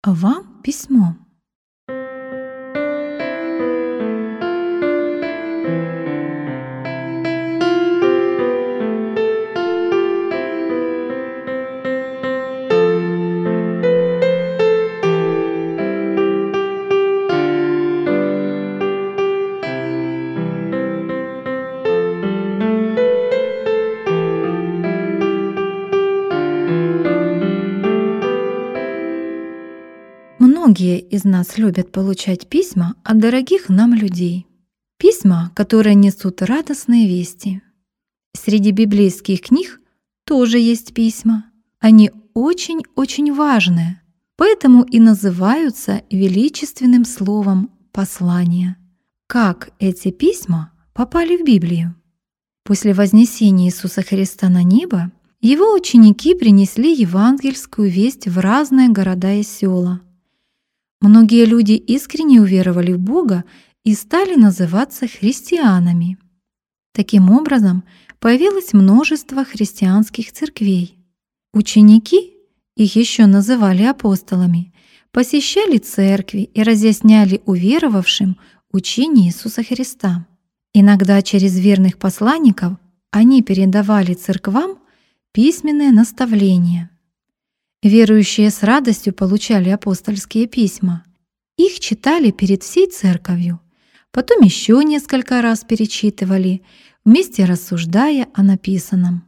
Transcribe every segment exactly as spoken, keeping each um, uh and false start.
Вам письмо. Многие из нас любят получать письма от дорогих нам людей. Письма, которые несут радостные вести. Среди библейских книг тоже есть письма. Они очень-очень важные, поэтому и называются величественным словом «послание». Как эти письма попали в Библию? После вознесения Иисуса Христа на небо Его ученики принесли евангельскую весть в разные города и села. Многие люди искренне уверовали в Бога и стали называться христианами. Таким образом, появилось множество христианских церквей. Ученики, их еще называли апостолами, посещали церкви и разъясняли уверовавшим учение Иисуса Христа. Иногда через верных посланников они передавали церквам письменные наставления. Верующие с радостью получали апостольские письма. Их читали перед всей церковью, потом еще несколько раз перечитывали, вместе рассуждая о написанном.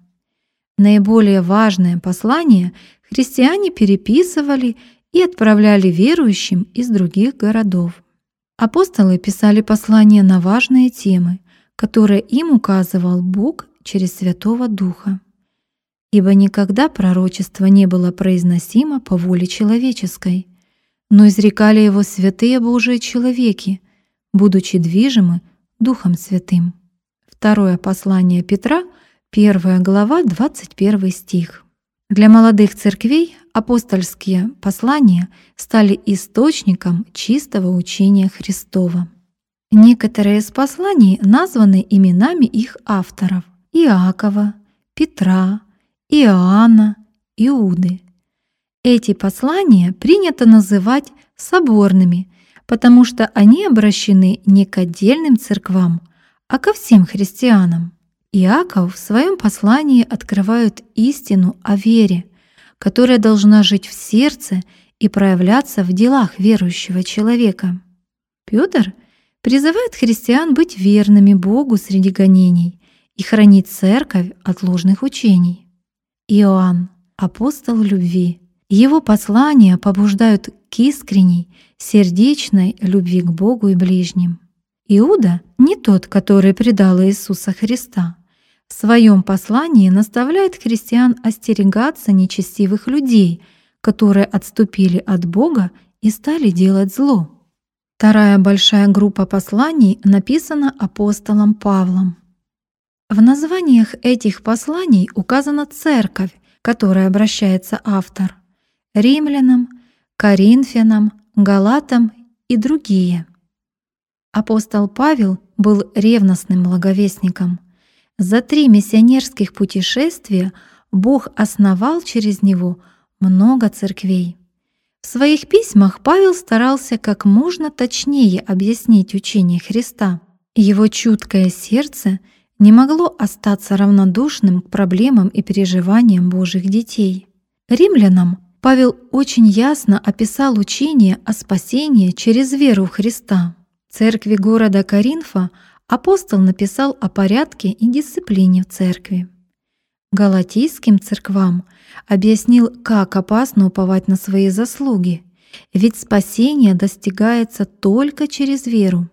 Наиболее важные послания христиане переписывали и отправляли верующим из других городов. Апостолы писали послания на важные темы, которые им указывал Бог через Святого Духа. Ибо никогда пророчество не было произносимо по воле человеческой, но изрекали его святые Божии человеки, будучи движимы Духом Святым. Второе послание Петра, первая глава, двадцать первый стих. Для молодых церквей апостольские послания стали источником чистого учения Христова. Некоторые из посланий названы именами их авторов — Иакова, Петра, Иоанна, Иуды. Эти послания принято называть соборными, потому что они обращены не к отдельным церквам, а ко всем христианам. Иаков в своем послании открывает истину о вере, которая должна жить в сердце и проявляться в делах верующего человека. Петр призывает христиан быть верными Богу среди гонений и хранить церковь от ложных учений. Иоанн — апостол любви. Его послания побуждают к искренней, сердечной любви к Богу и ближним. Иуда не тот, который предал Иисуса Христа. В своем послании наставляет христиан остерегаться нечестивых людей, которые отступили от Бога и стали делать зло. Вторая большая группа посланий написана апостолом Павлом. В названиях этих посланий указана церковь, к которой обращается автор — римлянам, коринфянам, галатам и другие. Апостол Павел был ревностным благовестником. За три миссионерских путешествия Бог основал через него много церквей. В своих письмах Павел старался как можно точнее объяснить учение Христа. Его чуткое сердце не могло остаться равнодушным к проблемам и переживаниям Божьих детей. Римлянам Павел очень ясно описал учение о спасении через веру в Христа. Церкви города Коринфа апостол написал о порядке и дисциплине в церкви. Галатийским церквам объяснил, как опасно уповать на свои заслуги, ведь спасение достигается только через веру.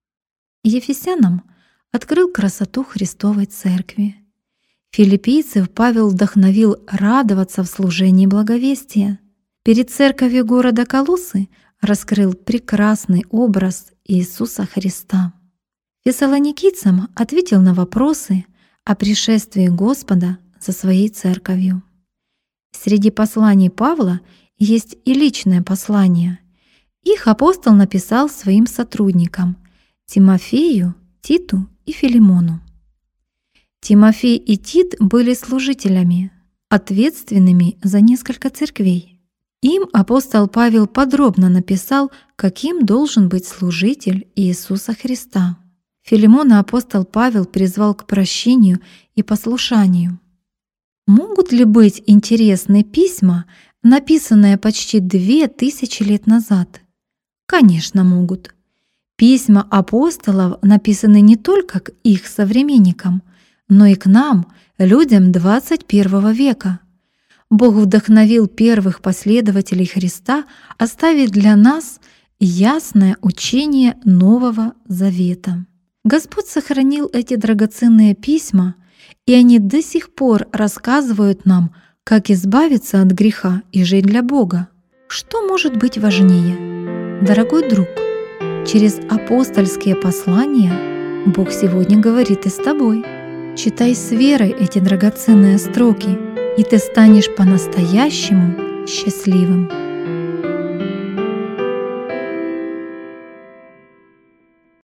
Ефесянам открыл красоту Христовой Церкви. Филиппийцев Павел вдохновил радоваться в служении благовестия. Перед церковью города Колоссы раскрыл прекрасный образ Иисуса Христа. Фессалоникийцам ответил на вопросы о пришествии Господа за своей церковью. Среди посланий Павла есть и личное послание. Их апостол написал своим сотрудникам — Тимофею, Титу и Филимону. Тимофей и Тит были служителями, ответственными за несколько церквей. Им апостол Павел подробно написал, каким должен быть служитель Иисуса Христа. Филимона апостол Павел призвал к прощению и послушанию. Могут ли быть интересны письма, написанные почти две тысячи лет назад? Конечно, могут. Письма апостолов написаны не только к их современникам, но и к нам, людям двадцать первого века. Бог вдохновил первых последователей Христа оставить для нас ясное учение Нового Завета. Господь сохранил эти драгоценные письма, и они до сих пор рассказывают нам, как избавиться от греха и жить для Бога. Что может быть важнее? Дорогой друг, через апостольские послания Бог сегодня говорит и с тобой. Читай с верой эти драгоценные строки, и ты станешь по-настоящему счастливым.